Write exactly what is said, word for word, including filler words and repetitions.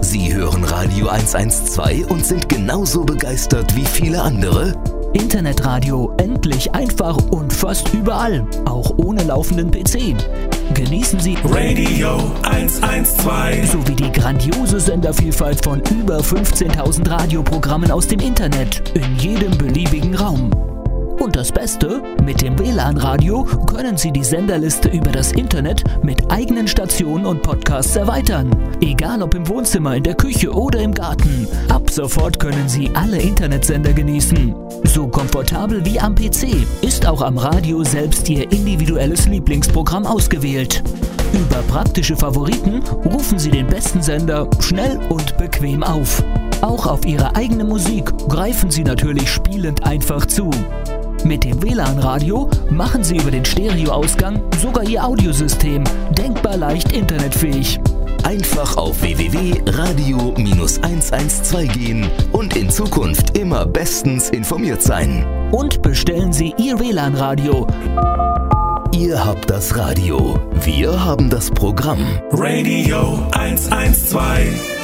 Sie hören Radio hundertzwölf und sind genauso begeistert wie viele andere? Internetradio endlich einfach und fast überall, auch ohne laufenden P C. Genießen Sie Radio hundertzwölf sowie die grandiose Sendervielfalt von über fünfzehntausend Radioprogrammen aus dem Internet in jedem beliebigen Raum. Und das Beste, mit dem W L A N-Radio können Sie die Senderliste über das Internet mit eigenen Stationen und Podcasts erweitern. Egal ob im Wohnzimmer, in der Küche oder im Garten. Ab sofort können Sie alle Internetsender genießen. So komfortabel wie am P C ist auch am Radio selbst Ihr individuelles Lieblingsprogramm ausgewählt. Über praktische Favoriten rufen Sie den besten Sender schnell und bequem auf. Auch auf Ihre eigene Musik greifen Sie natürlich spielend einfach zu. Mit dem W L A N-Radio machen Sie über den Stereoausgang sogar Ihr Audiosystem denkbar leicht internetfähig. Einfach auf w w w punkt radio hundertzwölf gehen und in Zukunft immer bestens informiert sein. Und bestellen Sie Ihr W L A N-Radio. Ihr habt das Radio, wir haben das Programm. Radio hundertzwölf